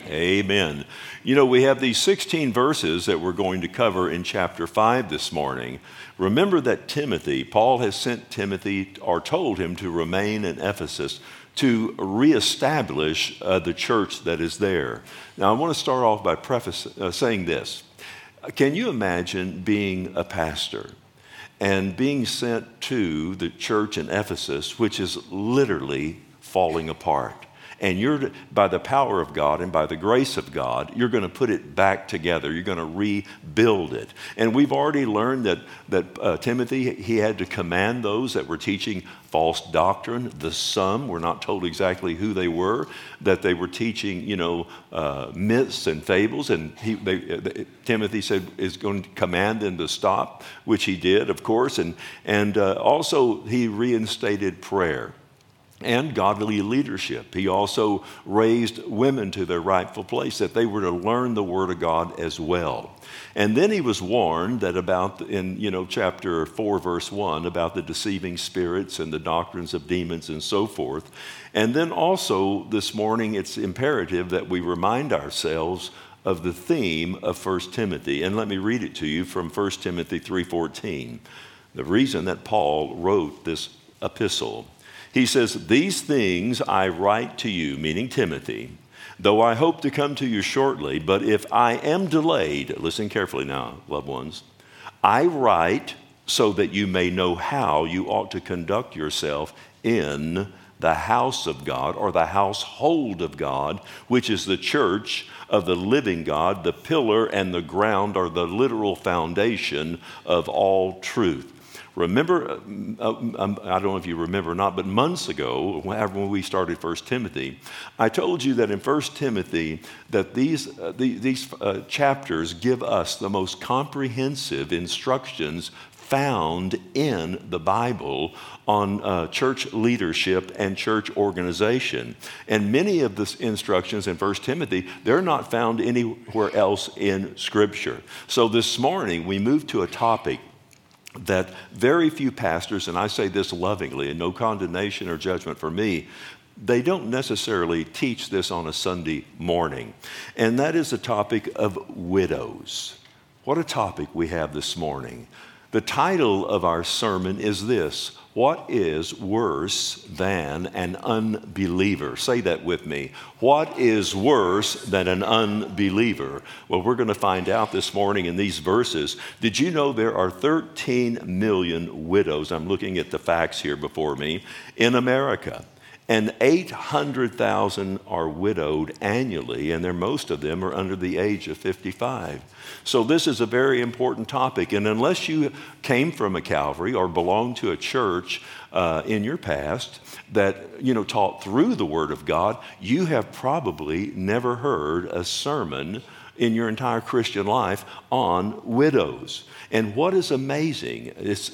Amen. You know, we have these 16 verses that we're going to cover in chapter 5 this morning. Remember that Paul has sent Timothy, or told him to remain in Ephesus to reestablish the church that is there. Now, I want to start off by saying this. Can you imagine being a pastor and being sent to the church in Ephesus, which is literally falling apart? And you're, by the power of God and by the grace of God, you're going to put it back together. You're going to rebuild it. And we've already learned that Timothy, he had to command those that were teaching false doctrine. Some, we're not told exactly who they were, that they were teaching, myths and fables. And Timothy said is going to command them to stop, which he did, of course. And also he reinstated prayer and godly leadership. He also raised women to their rightful place, that they were to learn the Word of God as well. And then he was warned that in chapter 4, verse 1, about the deceiving spirits and the doctrines of demons and so forth. And then also this morning, it's imperative that we remind ourselves of the theme of 1 Timothy. And let me read it to you from 1 Timothy 3:14. The reason that Paul wrote this epistle. He says, "These things I write to you," meaning Timothy, "though I hope to come to you shortly, but if I am delayed," listen carefully now, loved ones, "I write so that you may know how you ought to conduct yourself in the house of God," or the household of God, which is the church of the living God, the pillar and the ground, or the literal foundation of all truth. Remember, I don't know if you remember or not, but months ago, when we started 1 Timothy, I told you that in 1 Timothy that these chapters give us the most comprehensive instructions found in the Bible on church leadership and church organization. And many of the instructions in 1 Timothy, they're not found anywhere else in Scripture. So this morning, we move to a topic that very few pastors, and I say this lovingly and no condemnation or judgment for me, they don't necessarily teach this on a Sunday morning. And that is the topic of widows. What a topic we have this morning. The title of our sermon is this: what is worse than an unbeliever? Say that with me. What is worse than an unbeliever? Well, we're going to find out this morning in these verses. Did you know there are 13 million widows? I'm looking at the facts here before me in America. And 800,000 are widowed annually, and most of them are under the age of 55. So this is a very important topic. And unless you came from a Calvary or belonged to a church in your past that taught through the Word of God, you have probably never heard a sermon in your entire Christian life on widows. And what is amazing,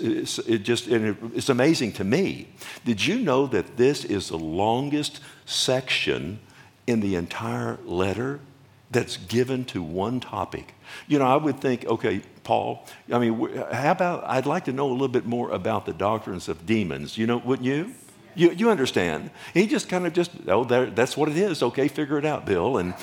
it's amazing to me. Did you know that this is the longest section in the entire letter that's given to one topic? I would think, okay, Paul, how about, I'd like to know a little bit more about the doctrines of demons. Wouldn't you? You understand. He just that's what it is. Okay, figure it out, Bill. And,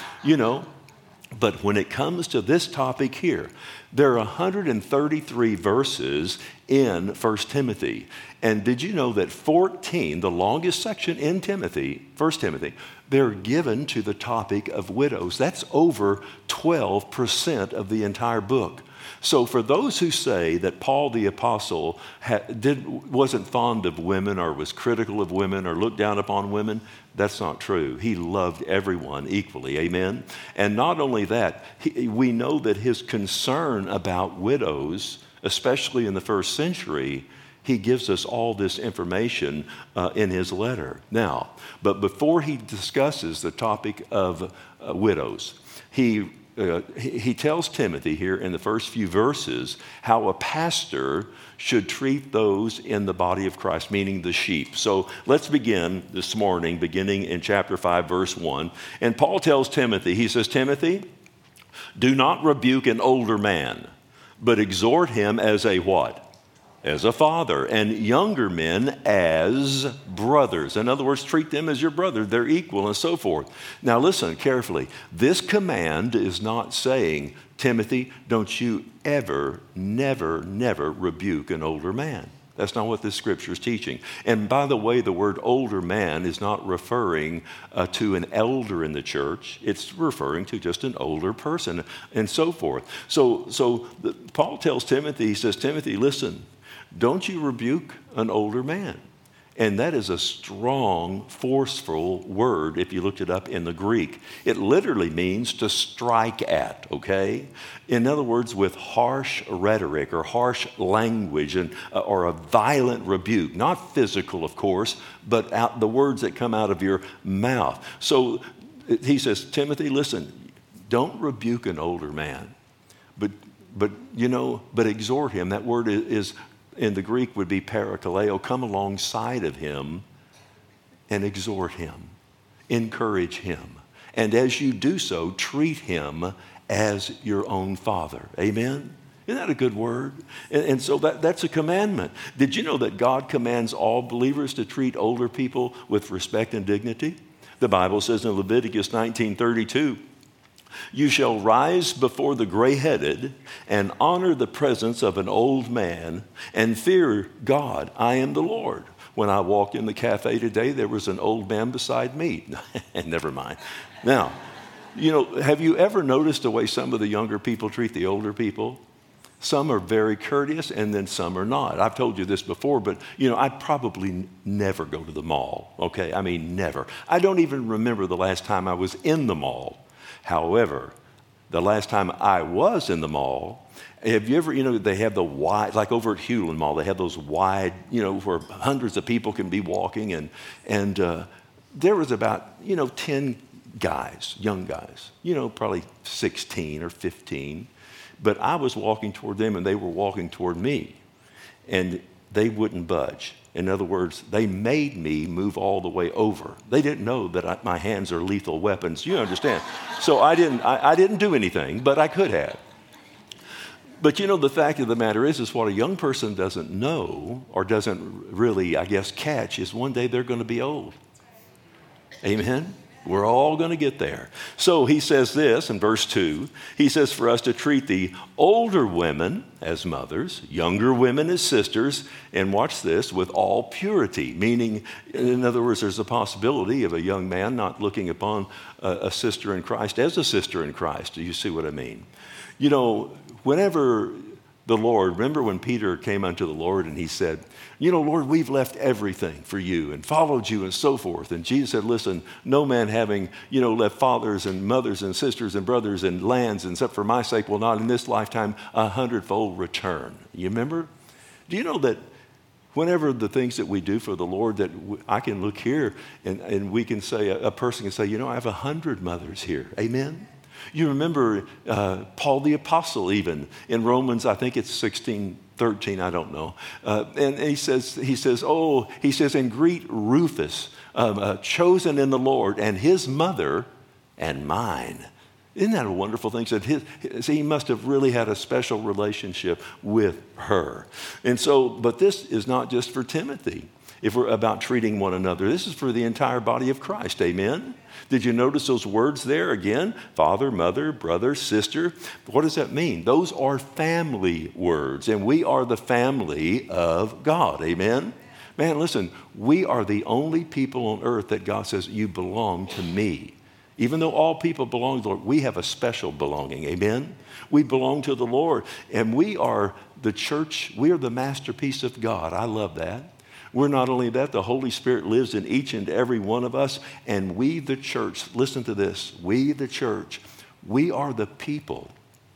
But when it comes to this topic here, there are 133 verses in 1 Timothy. And did you know that 14, the longest section in 1 Timothy, they're given to the topic of widows? That's over 12% of the entire book. So for those who say that Paul the Apostle wasn't fond of women or was critical of women or looked down upon women, that's not true. He loved everyone equally, amen? And not only that, we know that his concern about widows, especially in the first century, he gives us all this information in his letter. Now, but before he discusses the topic of widows, he tells Timothy here in the first few verses how a pastor should treat those in the body of Christ, meaning the sheep. So let's begin this morning, beginning in chapter 5, verse 1. And Paul tells Timothy, he says, "Timothy, do not rebuke an older man, but exhort him as a" what? as a father, and younger men as brothers. In other words, treat them as your brother. They're equal and so forth. Now listen carefully. This command is not saying, Timothy, don't you ever, never rebuke an older man. That's not what this scripture is teaching. And by the way, the word older man is not referring to an elder in the church. It's referring to just an older person and so forth. So Paul tells Timothy, he says, Timothy, listen, don't you rebuke an older man. And that is a strong, forceful word if you looked it up in the Greek. It literally means to strike at, okay? In other words, with harsh rhetoric or harsh language or a violent rebuke. Not physical, of course, but the words that come out of your mouth. So he says, Timothy, listen, don't rebuke an older man, but exhort him. That word is in the Greek would be parakaleo. Come alongside of him and exhort him, encourage him. And as you do so, treat him as your own father. Amen? Isn't that a good word? And so that's a commandment. Did you know that God commands all believers to treat older people with respect and dignity? The Bible says in Leviticus 19:32, you shall rise before the gray-headed and honor the presence of an old man and fear God. I am the Lord. When I walked in the cafe today, there was an old man beside me. Never mind. Now, have you ever noticed the way some of the younger people treat the older people? Some are very courteous and then some are not. I've told you this before, but I'd probably never go to the mall, okay? I mean, never. I don't even remember the last time I was in the mall. However, the last time I was in the mall, have you ever, they have the wide, like over at Hewlin Mall, they have those wide, where hundreds of people can be walking. And there was about, 10 guys, young guys, probably 16 or 15. But I was walking toward them and they were walking toward me. And they wouldn't budge. In other words, they made me move all the way over. They didn't know that my hands are lethal weapons. You understand? So I didn't do anything, but I could have. But the fact of the matter is what a young person doesn't know or doesn't really, catch is one day they're going to be old. Amen? We're all going to get there. So he says this in verse 2. He says for us to treat the older women as mothers, younger women as sisters, and watch this, with all purity. Meaning, in other words, there's a possibility of a young man not looking upon a sister in Christ as a sister in Christ. Do you see what I mean? Whenever the Lord, remember when Peter came unto the Lord and he said, Lord, we've left everything for you and followed you and so forth. And Jesus said, listen, no man having, left fathers and mothers and sisters and brothers and lands, except for my sake, will not in this lifetime 100-fold return. You remember? Do you know that whenever the things that we do for the Lord, that I can look here and we can say, a person can say, I have 100 mothers here. Amen? You remember Paul the Apostle even in Romans, I think it's 16:13, I don't know. And he says, and greet Rufus, chosen in the Lord, and his mother and mine. Isn't that a wonderful thing? He must have really had a special relationship with her. And so, but this is not just for Timothy. If we're about treating one another, this is for the entire body of Christ. Amen? Did you notice those words there again? Father, mother, brother, sister. What does that mean? Those are family words, and we are the family of God. Amen? Man, listen, we are the only people on earth that God says, you belong to me. Even though all people belong to the Lord, we have a special belonging. Amen? We belong to the Lord, and we are the church. We are the masterpiece of God. I love that. We're not only that, the Holy Spirit lives in each and every one of us. And we, the church, listen to this. We, the church, we are the people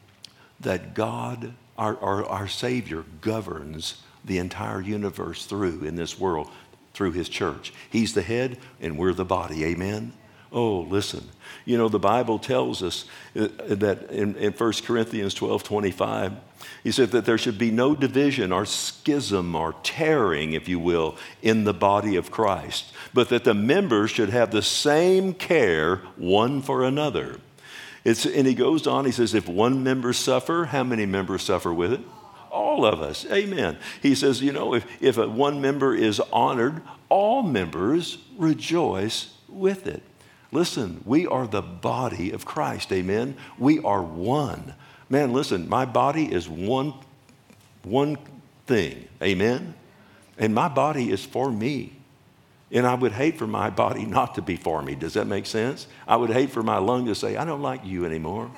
that God, our Savior, governs the entire universe through in this world, through his church. He's the head and we're the body. Amen? Oh, listen. The Bible tells us that in 1 Corinthians 12:25, he said that there should be no division or schism or tearing, if you will, in the body of Christ, but that the members should have the same care one for another. And he goes on, he says, if one member suffer, how many members suffer with it? All of us. Amen. He says, if one member is honored, all members rejoice with it. Listen, we are the body of Christ. Amen. We are one. Man, listen, my body is one thing. Amen. And my body is for me. And I would hate for my body not to be for me. Does that make sense? I would hate for my lung to say, I don't like you anymore.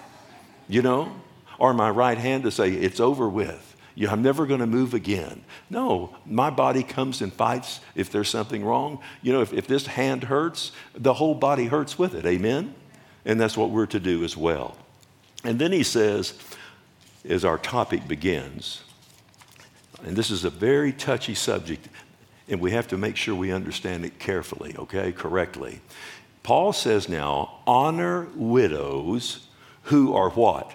Or my right hand to say, it's over with. I'm never going to move again. No, my body comes and fights if there's something wrong. If this hand hurts, the whole body hurts with it. Amen? And that's what we're to do as well. And then he says, as our topic begins, and this is a very touchy subject, and we have to make sure we understand it carefully, okay, correctly. Paul says now, honor widows who are what?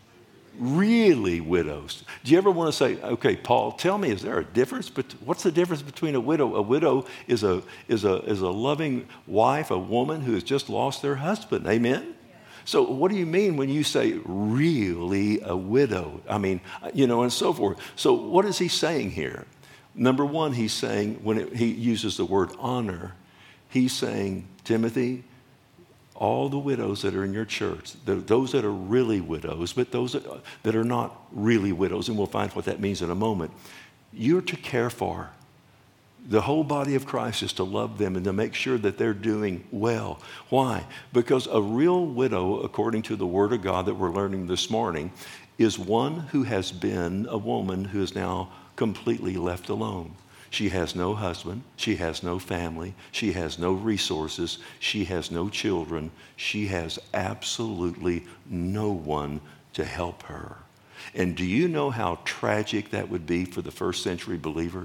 Really widows. Do you ever want to say, okay, Paul, tell me, is there a difference? But what's the difference between a widow? A widow is a loving wife, a woman who has just lost their husband. Amen? Yeah. So what do you mean when you say really a widow? And so forth. So what is he saying here? Number one, he's saying, he uses the word honor, he's saying, Timothy, all the widows that are in your church, those that are really widows, but those that are not really widows, and we'll find what that means in a moment, you're to care for. The whole body of Christ is to love them and to make sure that they're doing well. Why? Because a real widow, according to the Word of God that we're learning this morning, is one who has been a woman who is now completely left alone. She has no husband. She has no family. She has no resources. She has no children. She has absolutely no one to help her. And do you know how tragic that would be for the first century believer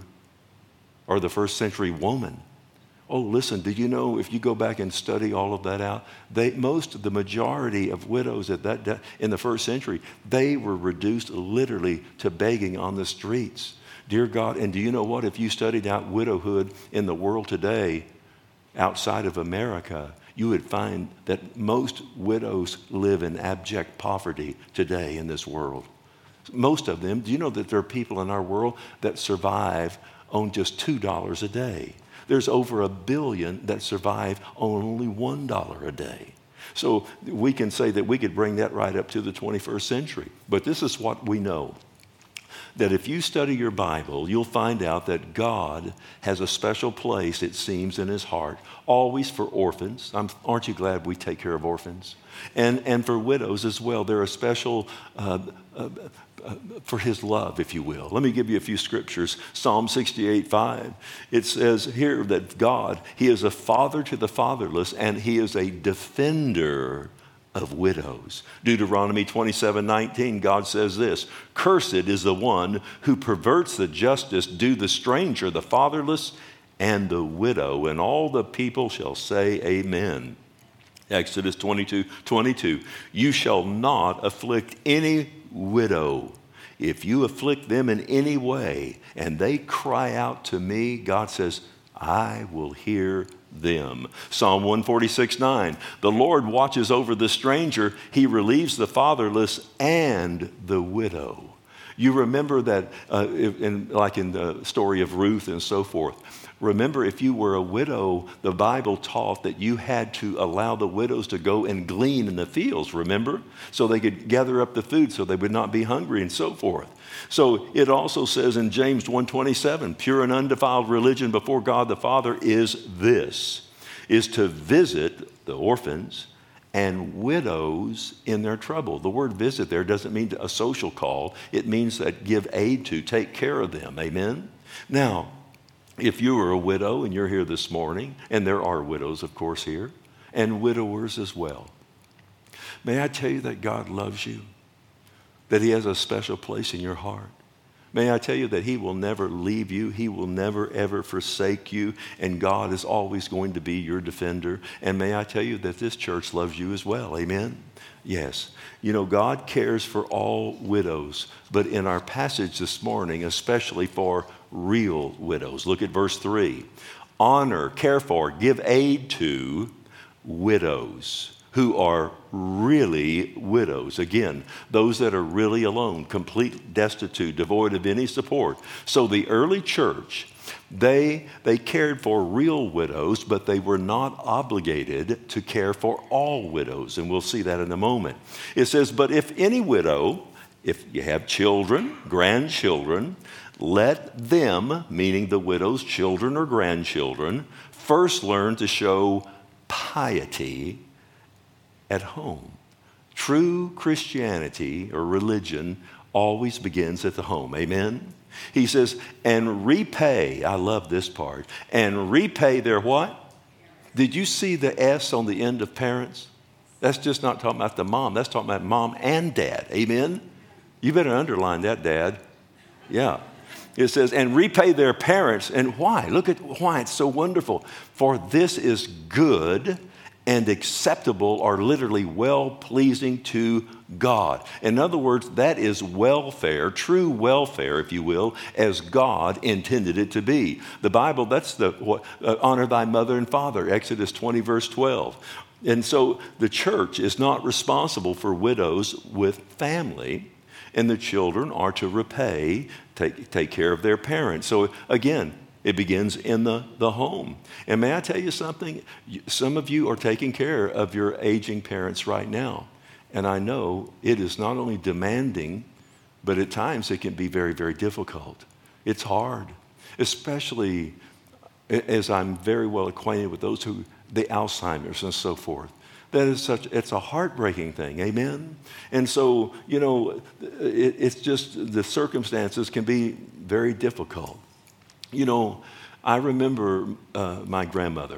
or the first century woman? Oh, listen, did you know if you go back and study all of that out, the majority of widows in the first century, they were reduced literally to begging on the streets. Dear God, and do you know what? If you studied out widowhood in the world today, outside of America, you would find that most widows live in abject poverty today in this world. Most of them, do you know that there are people in our world that survive on just $2 a day? There's over 1 billion that survive on only $1 a day. So we can say that we could bring that right up to the 21st century. But this is what we know. That if you study your Bible, you'll find out that God has a special place, it seems, in his heart, always for orphans. Aren't you glad we take care of orphans? And for widows as well. They're a special, for his love, if you will. Let me give you a few scriptures. Psalm 68:5. It says here that God, he is a father to the fatherless, and he is a defender of widows. Deuteronomy 27:19, God says this, cursed is the one who perverts the justice due the stranger, the fatherless, and the widow, and all the people shall say amen. Exodus 22:22, you shall not afflict any widow. If you afflict them in any way, and they cry out to me, God says, I will hear them. Psalm 146:9, the Lord watches over the stranger. He relieves the fatherless and the widow. You remember that, like in the story of Ruth and so forth. Remember, if you were a widow, the Bible taught that you had to allow the widows to go and glean in the fields, remember? So they could gather up the food so they would not be hungry and so forth. So it also says in James 1:27, pure and undefiled religion before God the Father is this, is to visit the orphans and widows in their trouble. The word visit there doesn't mean a social call. It means that give aid to, take care of them. Amen? Now, if you are a widow and you're here this morning, and there are widows, of course, here, and widowers as well, may I tell you that God loves you, that he has a special place in your heart. May I tell you that he will never leave you. He will never, ever forsake you. And God is always going to be your defender. And may I tell you that this church loves you as well. Amen? Yes. You know, God cares for all widows. But in our passage this morning, especially for real widows. Look at verse 3. Honor, care for, give aid to widows who are really widows. Again, those that are really alone, complete destitute, devoid of any support. So the early church, they cared for real widows, but they were not obligated to care for all widows. And we'll see that in a moment. It says, but if any widow, if you have children, grandchildren, let them, meaning the widow's children or grandchildren, first learn to show piety at home. True Christianity or religion always begins at the home. Amen? He says, and repay, I love this part, and repay their what? Did you see the S on the end of parents? That's just not talking about the mom. That's talking about mom and dad. Amen? You better underline that, Dad. Yeah. It says, and repay their parents. And why? Look at why it's so wonderful. For this is good and acceptable, or literally well-pleasing to God. In other words, that is welfare, true welfare, if you will, as God intended it to be. The Bible, that's honor thy mother and father, Exodus 20, verse 12. And so the church is not responsible for widows with family, and the children are to repay, take care of their parents. So again, it begins in the home. And may I tell you something? Some of you are taking care of your aging parents right now. And I know it is not only demanding, but at times it can be very, very difficult. It's hard, especially as I'm very well acquainted with those the Alzheimer's and so forth. That is it's a heartbreaking thing, amen? And so, it's just the circumstances can be very difficult. I remember my grandmother.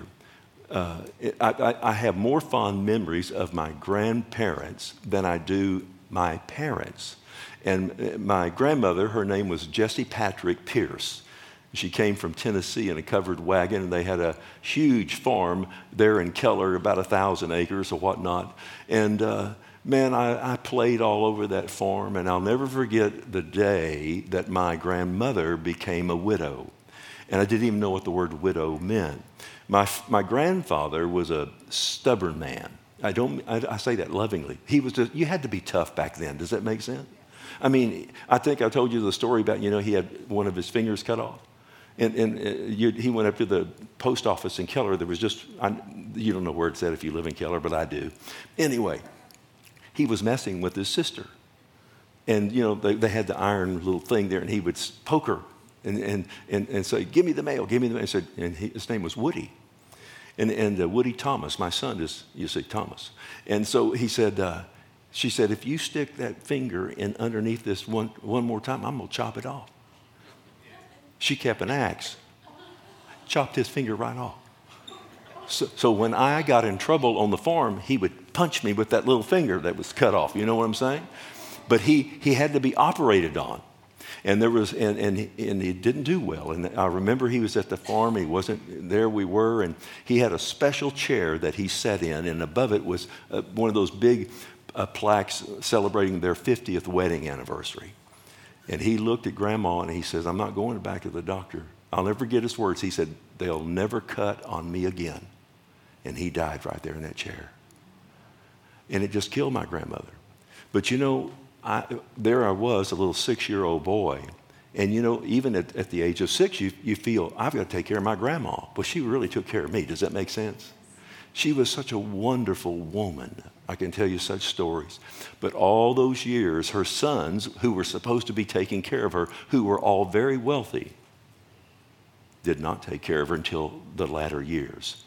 I have more fond memories of my grandparents than I do my parents. And my grandmother, her name was Jessie Patrick Pierce. She came from Tennessee in a covered wagon, and they had a huge farm there in Keller, about 1,000 acres or whatnot. And man, I played all over that farm, and I'll never forget the day that my grandmother became a widow. And I didn't even know what the word widow meant. My grandfather was a stubborn man. I say that lovingly. You had to be tough back then. Does that make sense? I mean, I think I told you the story about, he had one of his fingers cut off. And he went up to the post office in Keller. There was you don't know where it's at if you live in Keller, but I do. Anyway, he was messing with his sister. And, they had the iron little thing there, and he would poke her and say, give me the mail, give me the mail. His name was Woody. And Woody Thomas, my son is, you say Thomas. And so he said, she said, if you stick that finger in underneath this one more time, I'm going to chop it off. She kept an axe, chopped his finger right off. So when I got in trouble on the farm, he would punch me with that little finger that was cut off. You know what I'm saying? But he had to be operated on. And he didn't do well. And I remember he was at the farm. He wasn't there. We were, and he had a special chair that he sat in, and above it was one of those big plaques celebrating their 50th wedding anniversary. And he looked at Grandma and he says, I'm not going back to the doctor. I'll never forget his words. He said, they'll never cut on me again. And he died right there in that chair. And it just killed my grandmother. But there I was, a little 6-year-old boy. And even at the age of 6, you feel, I've got to take care of my grandma. Well, she really took care of me. Does that make sense? She was such a wonderful woman. I can tell you such stories. But all those years, her sons, who were supposed to be taking care of her, who were all very wealthy, did not take care of her until the latter years.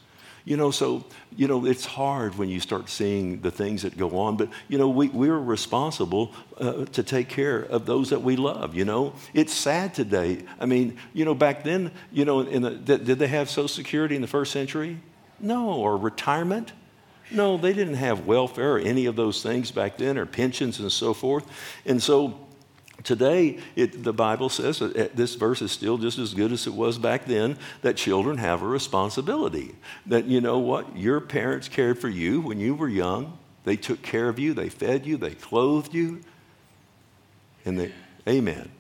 It's hard when you start seeing the things that go on, but, we're responsible to take care of those that we love, It's sad today. I mean, back then, did they have Social Security in the first century? No. Or retirement? No, they didn't have welfare or any of those things back then, or pensions and so forth. And so today, the Bible says that this verse is still just as good as it was back then, that children have a responsibility. That, your parents cared for you when you were young. They took care of you. They fed you. They clothed you. Amen.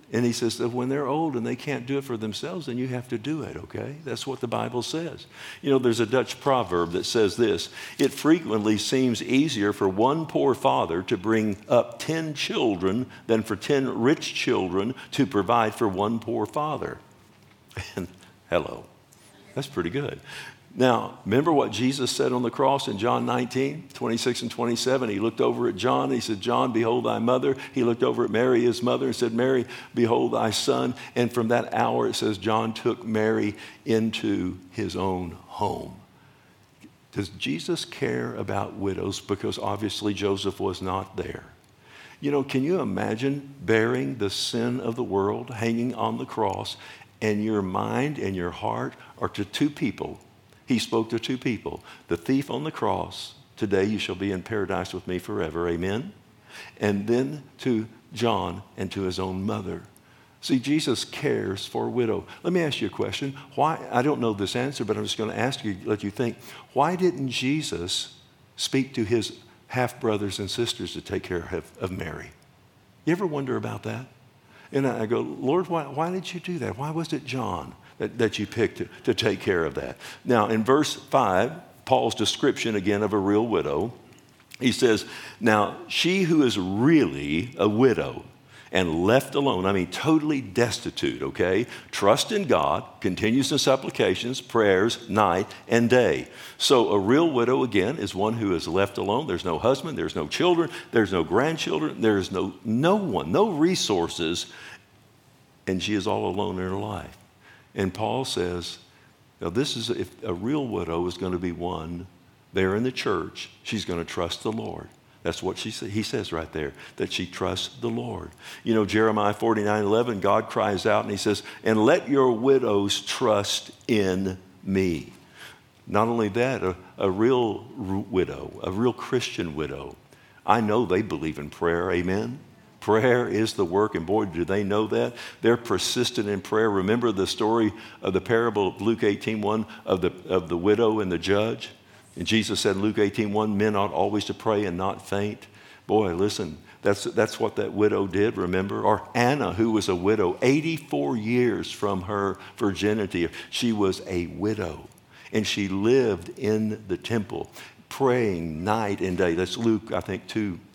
And he says that when they're old and they can't do it for themselves, then you have to do it, okay? That's what the Bible says. You know, there's a Dutch proverb that says this: it frequently seems easier for one poor father to bring up 10 children than for 10 rich children to provide for one poor father. And hello, that's pretty good. Now, remember what Jesus said on the cross in John 19, 26 and 27? He looked over at John. He said, John, behold thy mother. He looked over at Mary, his mother, and said, Mary, behold thy son. And from that hour, it says, John took Mary into his own home. Does Jesus care about widows? Because obviously Joseph was not there. You know, can you imagine bearing the sin of the world, hanging on the cross, and your mind and your heart are to two people? He spoke to two people. The thief on the cross, today you shall be in paradise with me forever, amen? And then to John and to his own mother. See, Jesus cares for a widow. Let me ask you a question. Why? I don't know this answer, but I'm just going to ask you, let you think. Why didn't Jesus speak to his half-brothers and sisters to take care of Mary? You ever wonder about that? And I go, Lord, why did you do that? Why was it John that you picked to take care of that? Now, in verse 5, Paul's description again of a real widow, he says, now, she who is really a widow and left alone, I mean, totally destitute, okay? Trust in God, continues in supplications, prayers, night and day. So a real widow, again, is one who is left alone. There's no husband, there's no children, there's no grandchildren, there's no one, no resources, and she is all alone in her life. And Paul says, now this is, if a real widow is going to be one there in the church, she's going to trust the Lord. That's what he says right there, that she trusts the Lord. You know, Jeremiah 49:11, God cries out and he says, and let your widows trust in me. Not only that, a real widow, a real Christian widow, I know they believe in prayer, amen? Prayer is the work, and boy, do they know that. They're persistent in prayer. Remember the story of the parable of Luke 18:1 of the widow and the judge? And Jesus said in Luke 18:1, men ought always to pray and not faint. Boy, listen, that's what that widow did, remember? Or Anna, who was a widow, 84 years from her virginity. She was a widow, and she lived in the temple, praying night and day. That's Luke, I think,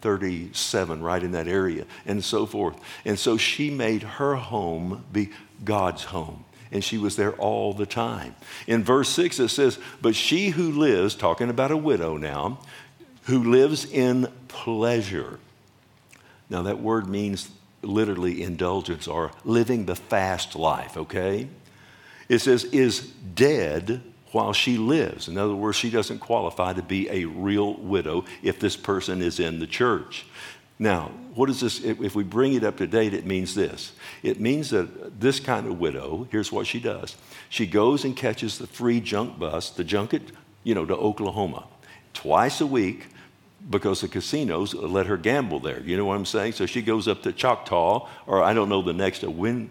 2:37, right in that area, and so forth. And so she made her home be God's home. And she was there all the time. In verse 6 it says, but she who lives, talking about a widow now, who lives in pleasure. Now that word means literally indulgence or living the fast life, okay? It says, is dead while she lives. In other words, she doesn't qualify to be a real widow if this person is in the church. Now, what is this? If we bring it up to date, it means this. It means that this kind of widow, here's what she does. She goes and catches the free junk bus, the junket, to Oklahoma, twice a week, because the casinos let her gamble there. You know what I'm saying? So she goes up to Choctaw, or I don't know the next,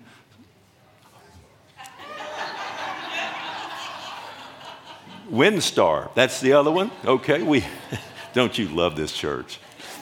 Windstar. That's the other one? Okay, don't you love this church?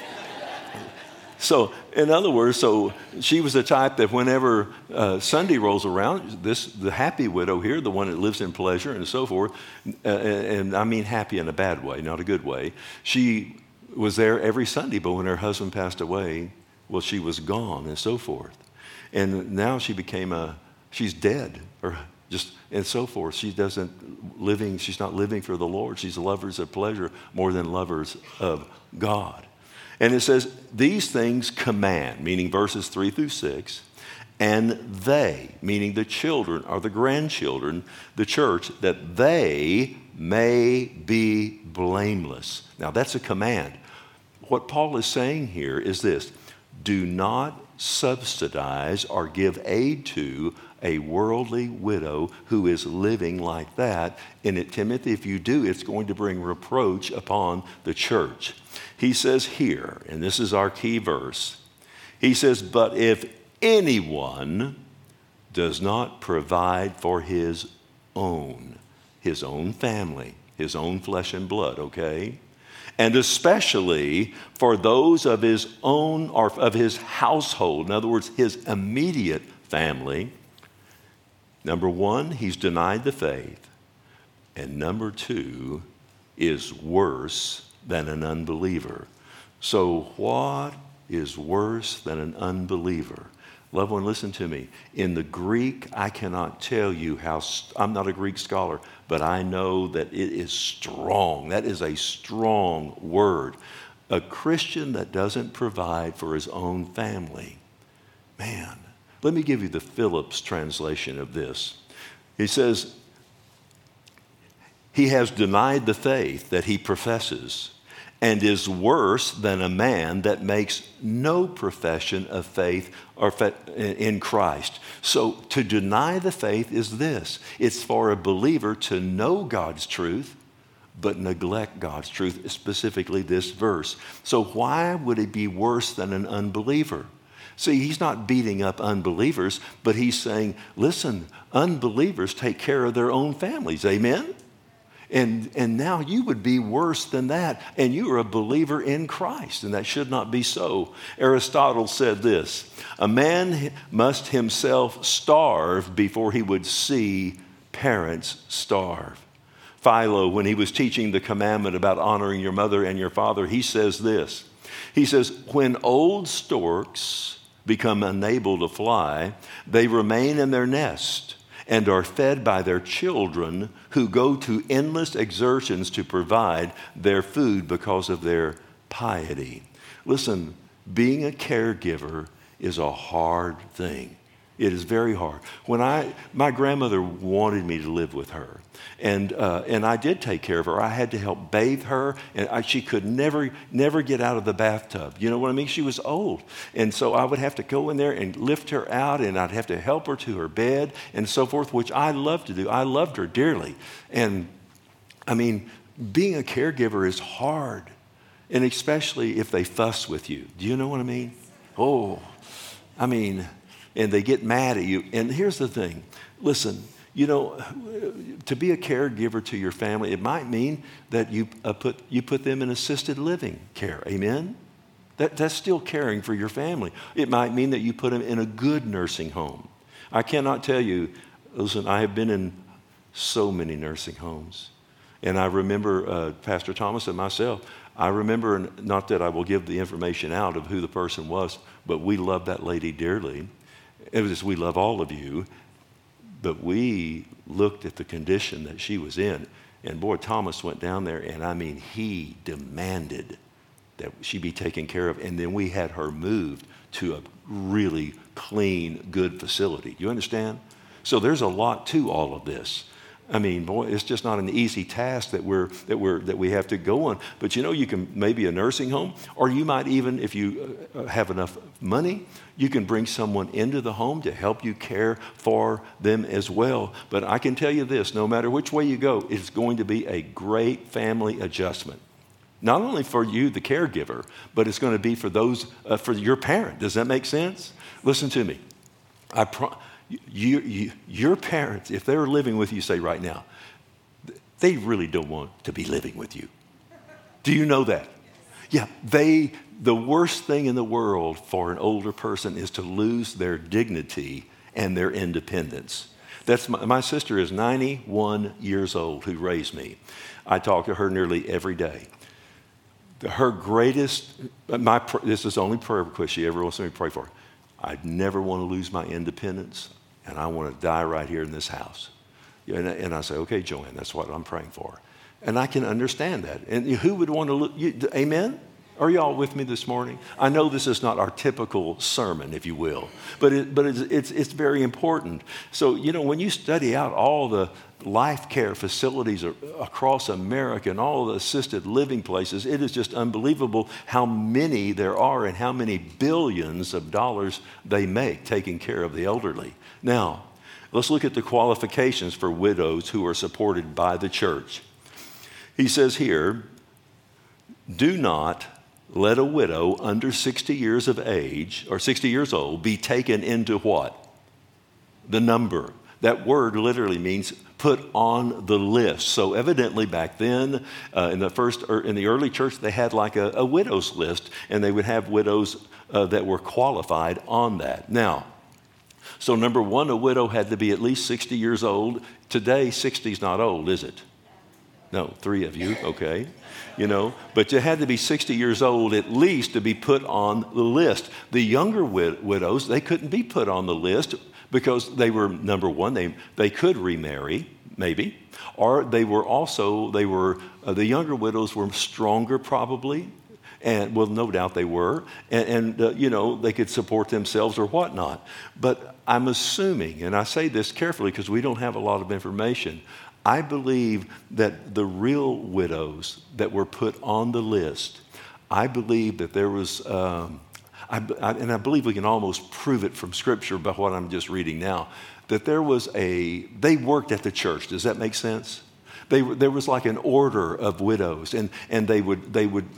So, in other words, so she was the type that whenever Sunday rolls around, the happy widow here, the one that lives in pleasure and so forth, and I mean happy in a bad way, not a good way, she was there every Sunday, but when her husband passed away, well, she was gone and so forth. And now she's dead, or just, and so forth. She's not living for the Lord. She's lovers of pleasure more than lovers of God. And it says, these things command, meaning verses 3 through 6, and they, meaning the children or the grandchildren, the church, that they may be blameless. Now that's a command. What Paul is saying here is this: do not subsidize or give aid to a worldly widow who is living like that. And Timothy, if you do, it's going to bring reproach upon the church. He says here, and this is our key verse, he says, but if anyone does not provide for his own family, his own flesh and blood, okay, and especially for those of his own or of his household. In other words, his immediate family. Number one, he's denied the faith. And number two is worse than an unbeliever. So what is worse than an unbeliever? Loved one, listen to me. In the Greek, I cannot tell you how, I'm not a Greek scholar, but I know that it is strong. That is a strong word. A Christian that doesn't provide for his own family. Man, let me give you the Phillips translation of this. He says, he has denied the faith that he professes and is worse than a man that makes no profession of faith or in Christ. So to deny the faith is this. It's for a believer to know God's truth, but neglect God's truth, specifically this verse. So why would it be worse than an unbeliever? See, he's not beating up unbelievers, but he's saying, listen, unbelievers take care of their own families. Amen? And now you would be worse than that, and you are a believer in Christ, and that should not be so. Aristotle said this, a man must himself starve before he would see parents starve. Philo, when he was teaching the commandment about honoring your mother and your father, he says this. He says, when old storks become unable to fly, they remain in their nest and are fed by their children who go to endless exertions to provide their food because of their piety. Listen, being a caregiver is a hard thing. It is very hard. My grandmother wanted me to live with her, and I did take care of her. I had to help bathe her, and she could never get out of the bathtub. You know what I mean? She was old, and so I would have to go in there and lift her out, and I'd have to help her to her bed and so forth, which I loved to do. I loved her dearly, and I mean, being a caregiver is hard, and especially if they fuss with you. Do you know what I mean? Oh, I mean. And they get mad at you. And here's the thing. Listen, you know, to be a caregiver to your family, it might mean that you put them in assisted living care. Amen? That's still caring for your family. It might mean that you put them in a good nursing home. I cannot tell you, listen, I have been in so many nursing homes. And I remember Pastor Thomas and myself, I remember, not that I will give the information out of who the person was, but we loved that lady dearly. It was just, we love all of you, but we looked at the condition that she was in, and boy, Thomas went down there, and I mean, he demanded that she be taken care of, and then we had her moved to a really clean, good facility. You understand? So there's a lot to all of this. I mean, boy, it's just not an easy task that we have to go on. But you know, you can maybe a nursing home, or you might even, if you have enough money, you can bring someone into the home to help you care for them as well. But I can tell you this, no matter which way you go, it's going to be a great family adjustment. Not only for you, the caregiver, but it's going to be for those, for your parent. Does that make sense? Listen to me. Your parents, if they're living with you, say right now, they really don't want to be living with you. Do you know that? Yeah, the worst thing in the world for an older person is to lose their dignity and their independence. That's my sister is 91 years old, who raised me. I talk to her nearly every day. Her greatest, this is the only prayer request she ever wants me to pray for. I never want to lose my independence, and I want to die right here in this house. And I say, okay, Joanne, that's what I'm praying for. And I can understand that. And who would want to, amen? Are y'all with me this morning? I know this is not our typical sermon, if you will, but it's very important. So, you know, when you study out all the life care facilities across America and all the assisted living places, it is just unbelievable how many there are and how many billions of dollars they make taking care of the elderly. Now, let's look at the qualifications for widows who are supported by the church. He says here, do not let a widow under 60 years of age or 60 years old be taken into what? The number. That word literally means put on the list. So evidently back then, in the early church, they had like a widow's list, and they would have widows that were qualified on that. Now, so number one, a widow had to be at least 60 years old. Today, 60 is not old, is it? No, 3 of you, okay. But you had to be 60 years old at least to be put on the list. The younger widows, they couldn't be put on the list because they were, number one, they could remarry, maybe, or the younger widows were stronger probably, and well, no doubt they were, and they could support themselves or whatnot. But I'm assuming, and I say this carefully because we don't have a lot of information, I believe that the real widows that were put on the list, I believe that there was, and I believe we can almost prove it from Scripture by what I'm just reading now, that they worked at the church. Does that make sense? There was like an order of widows, and they would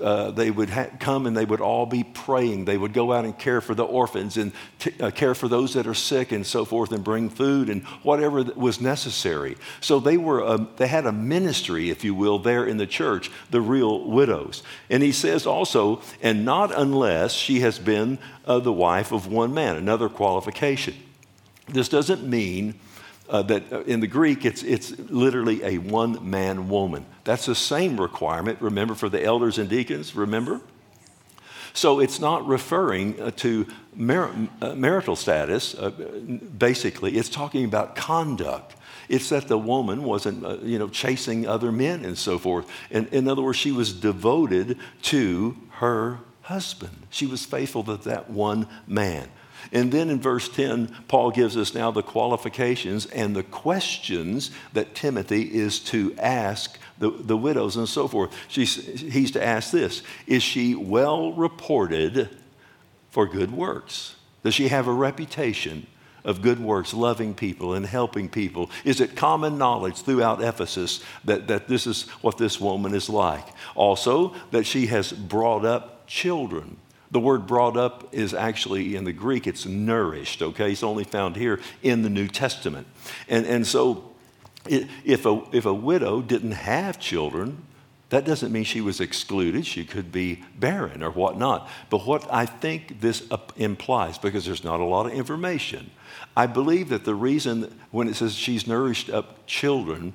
come and they would all be praying. They would go out and care for the orphans and care for those that are sick and so forth, and bring food and whatever was necessary. So they had a ministry, if you will, there in the church, the real widows. And he says also, and not unless she has been the wife of one man, another qualification. This doesn't mean that in the Greek, it's literally a one-man woman. That's the same requirement, remember, for the elders and deacons, remember? So it's not referring to marital status, basically. It's talking about conduct. It's that the woman wasn't, chasing other men and so forth. And in other words, she was devoted to her husband. She was faithful to that one man. And then in verse 10, Paul gives us now the qualifications and the questions that Timothy is to ask the widows and so forth. He's to ask this: is she well reported for good works? Does she have a reputation of good works, loving people and helping people? Is it common knowledge throughout Ephesus that this is what this woman is like? Also, that she has brought up children. The word brought up is actually in the Greek, it's nourished, okay? It's only found here in the New Testament. And so if a widow didn't have children, that doesn't mean she was excluded. She could be barren or whatnot. But what I think this implies, because there's not a lot of information, I believe that the reason when it says she's nourished up children,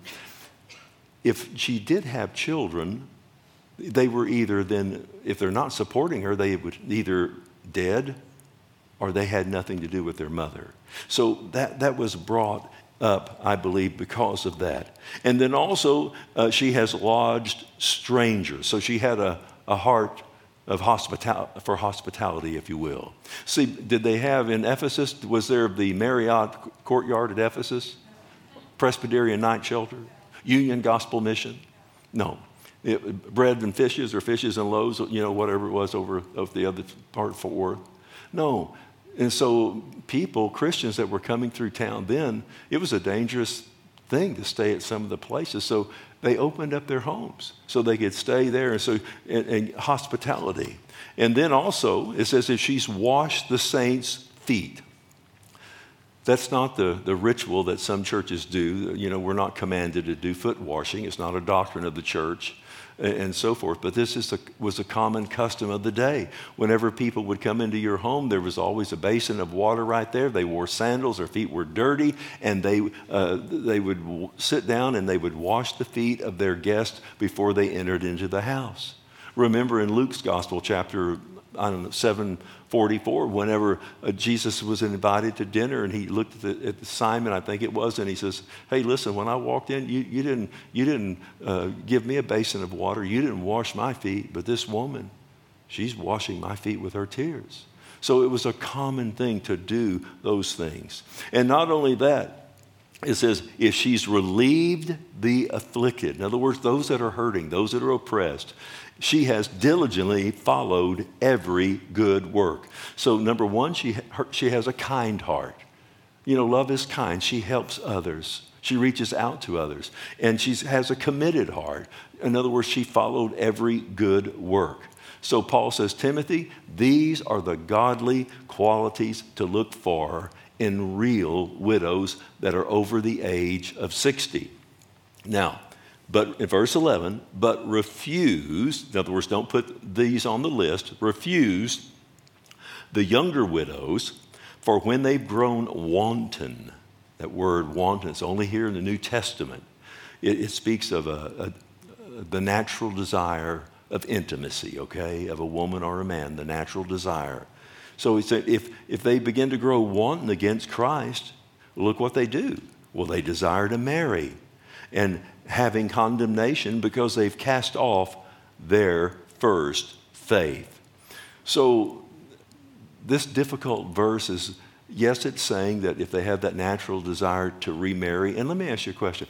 if she did have children, they were either then, if they're not supporting her, they would either dead or they had nothing to do with their mother. So that was brought up, I believe, because of that. And then also, she has lodged strangers. So she had a heart of hospitality, if you will. See, did they have in Ephesus, was there the Marriott courtyard at Ephesus? Presbyterian night shelter? Union Gospel Mission? No. Bread and fishes, or fishes and loaves, whatever it was over of the other part of Fort Worth. No. And so Christians that were coming through town then, it was a dangerous thing to stay at some of the places. So they opened up their homes so they could stay there. And hospitality. And then also, it says if she's washed the saints' feet. That's not the ritual that some churches do. We're not commanded to do foot washing. It's not a doctrine of the church and so forth. But this was a common custom of the day. Whenever people would come into your home, there was always a basin of water right there. They wore sandals. Their feet were dirty. And they would sit down and they would wash the feet of their guests before they entered into the house. Remember in Luke's Gospel, chapter 7:44, whenever Jesus was invited to dinner and he looked at Simon, I think it was, and he says, hey, listen, when I walked in, you didn't give me a basin of water. You didn't wash my feet, but this woman, she's washing my feet with her tears. So it was a common thing to do those things. And not only that, it says, if she's relieved the afflicted, in other words, those that are hurting, those that are oppressed, she has diligently followed every good work. So number one, she has a kind heart. Love is kind. She helps others. She reaches out to others. And she has a committed heart. In other words, she followed every good work. So Paul says, Timothy, these are the godly qualities to look for in real widows that are over the age of 60. Now, but in verse 11, but refuse, in other words, don't put these on the list, refuse the younger widows, for when they've grown wanton, that word wanton is only here in the New Testament. It speaks of the natural desire of intimacy, okay, of a woman or a man, the natural desire. So he said, if they begin to grow wanton against Christ, look what they do. Well, they desire to marry, and having condemnation because they've cast off their first faith. So this difficult verse is, yes, it's saying that if they have that natural desire to remarry, and let me ask you a question.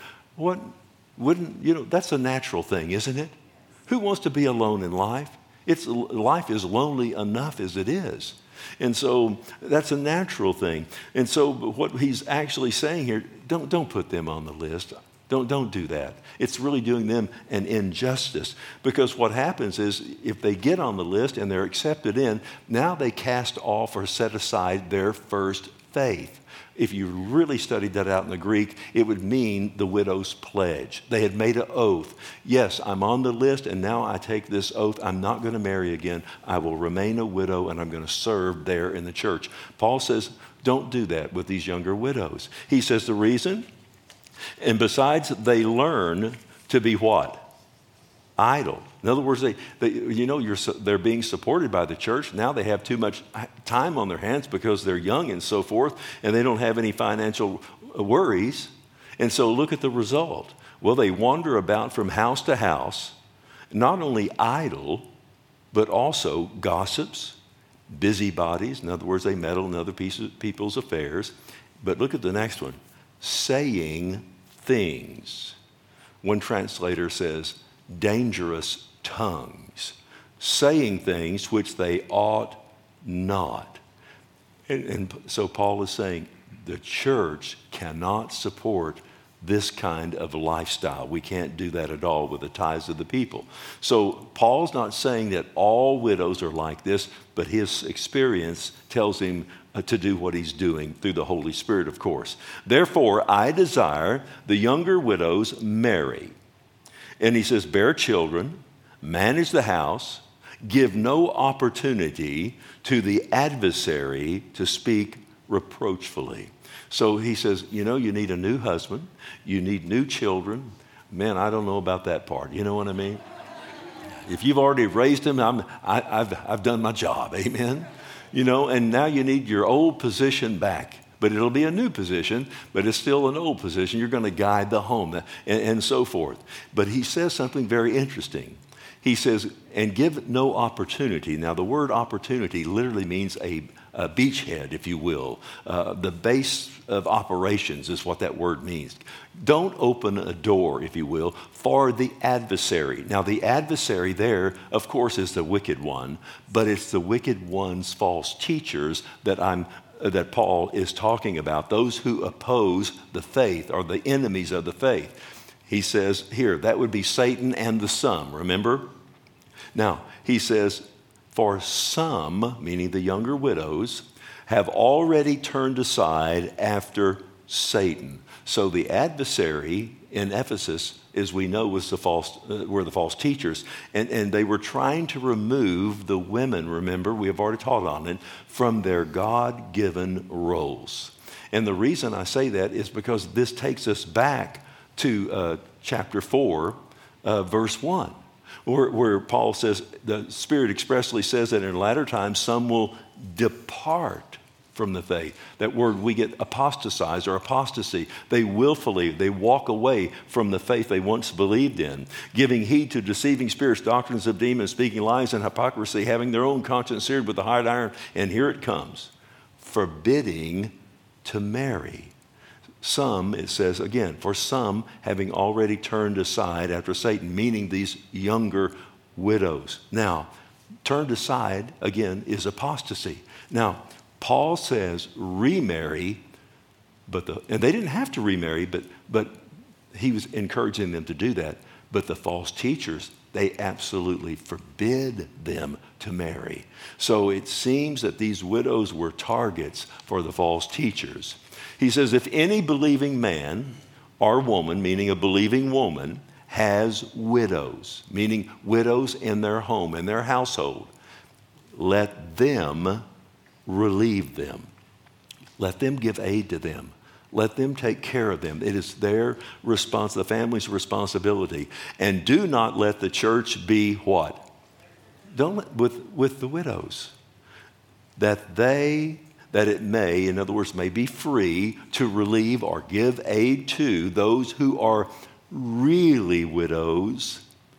That's a natural thing, isn't it? Who wants to be alone in life? Life is lonely enough as it is. And so that's a natural thing. And so what he's actually saying here, don't put them on the list. Don't do that. It's really doing them an injustice, because what happens is if they get on the list and they're accepted in, now they cast off or set aside their first faith. If you really studied that out in the Greek, it would mean the widow's pledge. They had made an oath. Yes, I'm on the list, and now I take this oath. I'm not going to marry again. I will remain a widow, and I'm going to serve there in the church. Paul says, don't do that with these younger widows. He says the reason, and besides, they learn to be what? Idle. In other words, they're being supported by the church. Now they have too much time on their hands because they're young and so forth, and they don't have any financial worries. And so look at the result. Well, they wander about from house to house, not only idle, but also gossips, busybodies. In other words, they meddle in other people's affairs. But look at the next one. Saying things. One translator says, dangerous tongues, saying things which they ought not. And so Paul is saying the church cannot support this kind of lifestyle. We can't do that at all with the tithes of the people. So Paul's not saying that all widows are like this, but his experience tells him to do what he's doing through the Holy Spirit, of course. Therefore, I desire the younger widows marry. And he says, bear children, manage the house, give no opportunity to the adversary to speak reproachfully. So he says, you need a new husband, you need new children. Man, I don't know about that part. You know what I mean? If you've already raised them, I've done my job. Amen. And now you need your old position back. But it'll be a new position, but it's still an old position. You're going to guide the home and so forth. But he says something very interesting. He says, and give no opportunity. Now, the word opportunity literally means a beachhead, if you will. The base of operations is what that word means. Don't open a door, if you will, for the adversary. Now, the adversary there, of course, is the wicked one, but it's the wicked one's false teachers that Paul is talking about, those who oppose the faith or the enemies of the faith. He says here, that would be Satan and the some, remember? Now, he says, for some, meaning the younger widows, have already turned aside after Satan. So the adversary in Ephesus, as we know, were the false teachers. And they were trying to remove the women, remember, we have already taught on it, from their God-given roles. And the reason I say that is because this takes us back to chapter 4, verse 1, where Paul says, the Spirit expressly says that in latter times some will depart from the faith. That word we get apostatize or apostasy. They walk away from the faith they once believed in, giving heed to deceiving spirits, doctrines of demons, speaking lies and hypocrisy, having their own conscience seared with a hot iron. And here it comes, forbidding to marry. Some, it says again, for some having already turned aside after Satan, meaning these younger widows. Now, turned aside, again, is apostasy. Now, Paul says remarry, and they didn't have to remarry, but he was encouraging them to do that. But the false teachers, they absolutely forbid them to marry. So it seems that these widows were targets for the false teachers. He says, if any believing man or woman, meaning a believing woman, has widows, meaning widows in their home, in their household, let them relieve them. Let them give aid to them. Let them take care of them. It is their the family's responsibility. And do not let the church be what? With the widows. That it may, in other words, may be free to relieve or give aid to those who are really widows,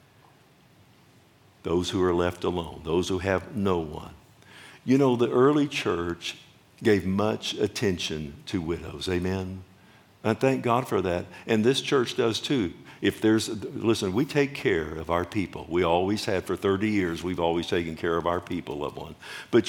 those who are left alone, those who have no one. You know, the early church gave much attention to widows. Amen. I thank God for that. And this church does too. Listen, we take care of our people. We always have for 30 years. We've always taken care of our people, loved one. But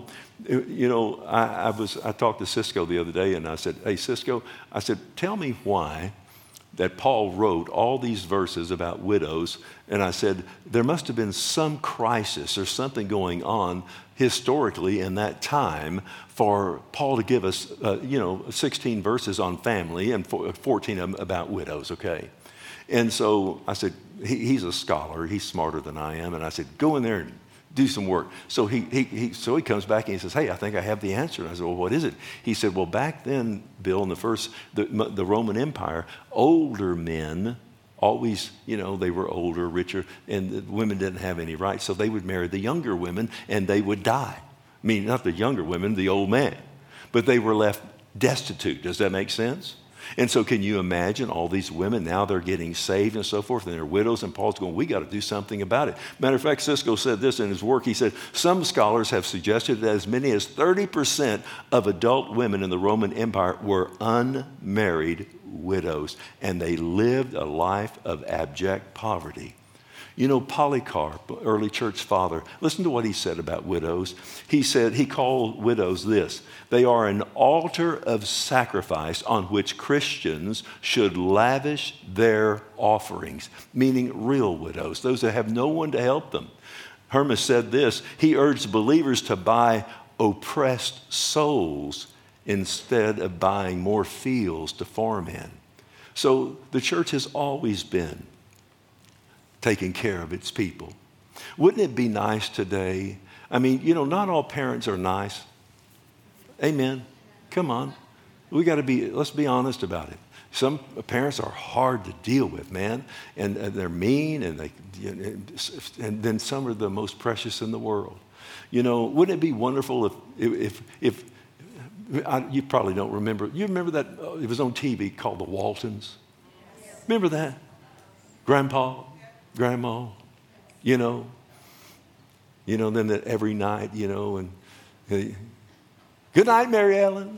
I talked to Cisco the other day and I said, hey, Cisco, I said, tell me why that Paul wrote all these verses about widows. And I said, there must have been some crisis or something going on historically in that time for Paul to give us, 16 verses on family and 14 of them about widows, okay? And so I said, he's a scholar. He's smarter than I am. And I said, go in there and do some work. So he comes back and he says, hey, I think I have the answer. And I said, well, what is it? He said, well, back then, Bill, in the Roman Empire, older men always, they were older, richer, and the women didn't have any rights. So they would marry the younger women and they would die. I mean, not the younger women, the old man. But they were left destitute. Does that make sense? And so can you imagine all these women, now they're getting saved and so forth, and they're widows, and Paul's going, we got to do something about it. Matter of fact, Cisco said this in his work. He said, some scholars have suggested that as many as 30% of adult women in the Roman Empire were unmarried widows, and they lived a life of abject poverty. You know, Polycarp, early church father, listen to what he said about widows. He said, he called widows this: they are an altar of sacrifice on which Christians should lavish their offerings, meaning real widows, those that have no one to help them. Hermas said this: he urged believers to buy oppressed souls instead of buying more fields to farm in. So the church has always been taking care of its people. Wouldn't it be nice today? I mean, not all parents are nice. Amen. Come on. Let's be honest about it. Some parents are hard to deal with, man, and they're mean, and then some are the most precious in the world. Wouldn't it be wonderful if you probably don't remember. You remember that it was on TV called The Waltons? Remember that? Grandpa, Grandma, then that every night, and good night, Mary Ellen.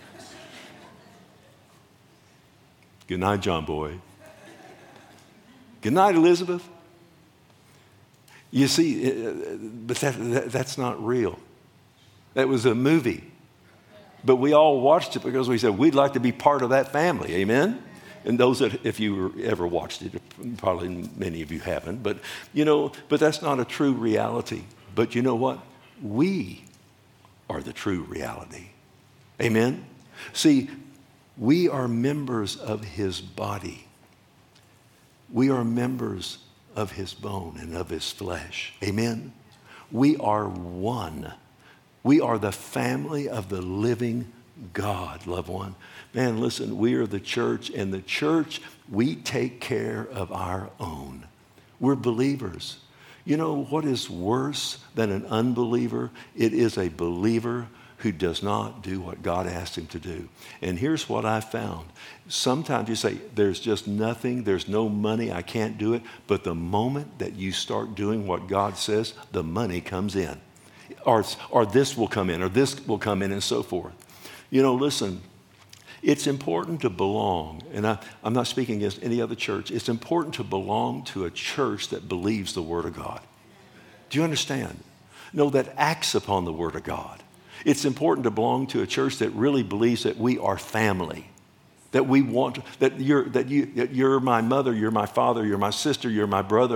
Good night, John Boy. Good night, Elizabeth. You see, but that's not real. That was a movie. But we all watched it because we said we'd like to be part of that family. Amen? And those that, if you ever watched it, probably many of you haven't, but that's not a true reality. But you know what? We are the true reality. Amen? See, we are members of his body. We are members of his bone and of his flesh. Amen? We are one. We are the family of the living God, loved one. Man, listen, we are the church, and the church, we take care of our own. We're believers. You know what is worse than an unbeliever? It is a believer who does not do what God asked him to do. And here's what I found. Sometimes you say, there's just nothing, there's no money, I can't do it. But the moment that you start doing what God says, the money comes in. Or this will come in, or this will come in, and so forth. Listen, it's important to belong, and I'm not speaking against any other church. It's important to belong to a church that believes the Word of God. Do you understand? No, that acts upon the Word of God. It's important to belong to a church that really believes that we are family, that we want, that you're my mother, you're my father, you're my sister, you're my brother.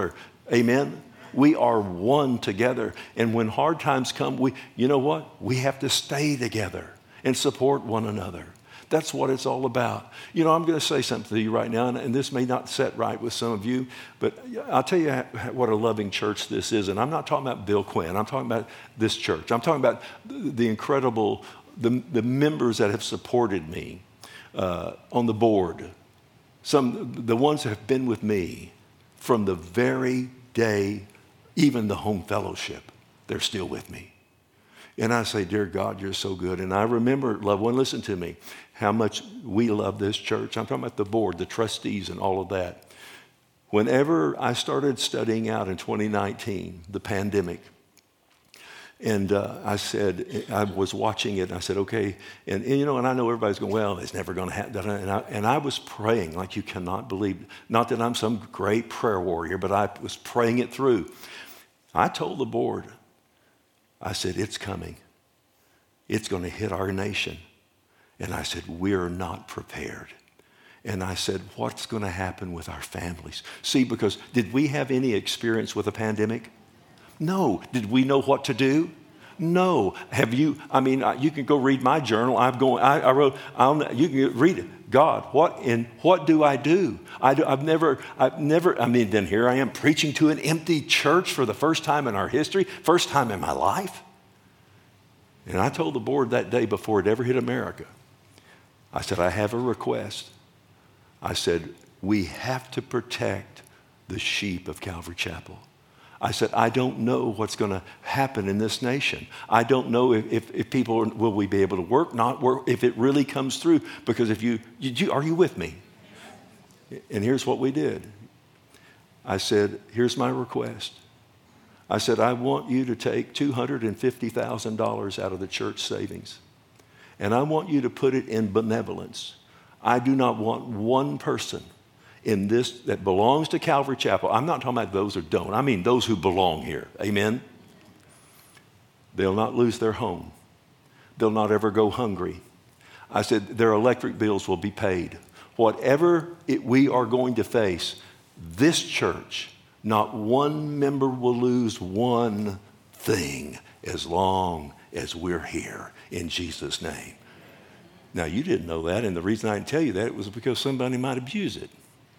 Amen? We are one together. And when hard times come, you know what? We have to stay together and support one another. That's what it's all about. You know, I'm going to say something to you right now, and this may not set right with some of you, but I'll tell you what a loving church this is. And I'm not talking about Bill Quinn. I'm talking about this church. I'm talking about the incredible, the members that have supported me on the board. The ones that have been with me from the very day, even the home fellowship, they're still with me. And I say, dear God, you're so good. And I remember, loved one, listen to me, how much we love this church. I'm talking about the board, the trustees, and all of that. Whenever I started studying out in 2019, the pandemic, and I said, I was watching it, and I said, okay, and you know, and I know everybody's going, well, it's never going to happen. And I was praying like you cannot believe. Not that I'm some great prayer warrior, but I was praying it through. I told the board, I said, it's coming. It's going to hit our nation. And I said, we're not prepared. And I said, what's going to happen with our families? See, because did we have any experience with a pandemic? No. Did we know what to do? No. Have you? I mean, you can go read my journal. I wrote, you can read it. God, what do I do? I've never, I mean, then here I am preaching to an empty church for the first time in our history, first time in my life. And I told the board that day before it ever hit America, I said, I have a request. I said, we have to protect the sheep of Calvary Chapel. I said, I don't know what's going to happen in this nation. I don't know if people, will we be able to work, not work, if it really comes through. Because if are you with me? And here's what we did. I said, here's my request. I said, I want you to take $250,000 out of the church savings. And I want you to put it in benevolence. I do not want one person in this that belongs to Calvary Chapel. I'm not talking about those who don't. I mean those who belong here. Amen? They'll not lose their home. They'll not ever go hungry. I said their electric bills will be paid. Whatever we are going to face, this church, not one member will lose one thing as long as we're here in Jesus' name. Now, you didn't know that, and the reason I didn't tell you that was because somebody might abuse it.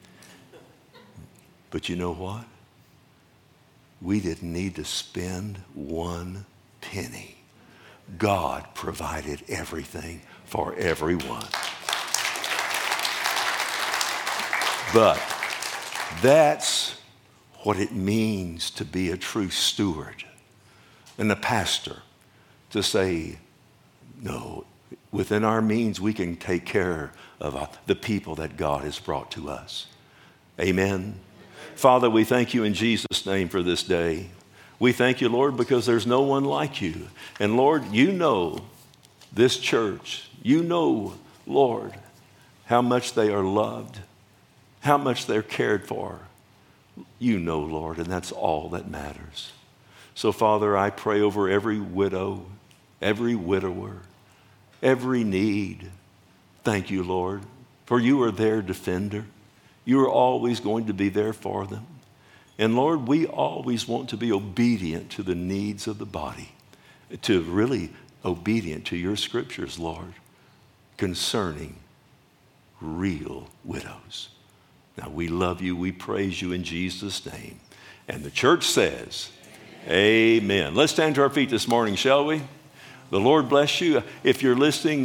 But you know what? We didn't need to spend one penny. God provided everything for everyone. But that's what it means to be a true steward and a pastor, to say, no, within our means we can take care of the people that God has brought to us. Amen. Father, we thank you in Jesus' name for this day. We thank you, Lord, because there's no one like you. And Lord, you know this church. You know, Lord, how much they are loved, how much they're cared for. You know, Lord, and that's all that matters. So, Father, I pray over every widow, every widower, every need. Thank you, Lord, for you are their defender. You are always going to be there for them. And Lord, we always want to be obedient to the needs of the body, to really obedient to your scriptures, Lord, concerning real widows. Now, we love you. We praise you in Jesus' name. And the church says, amen. Let's stand to our feet this morning, shall we? The Lord bless you. If you're listening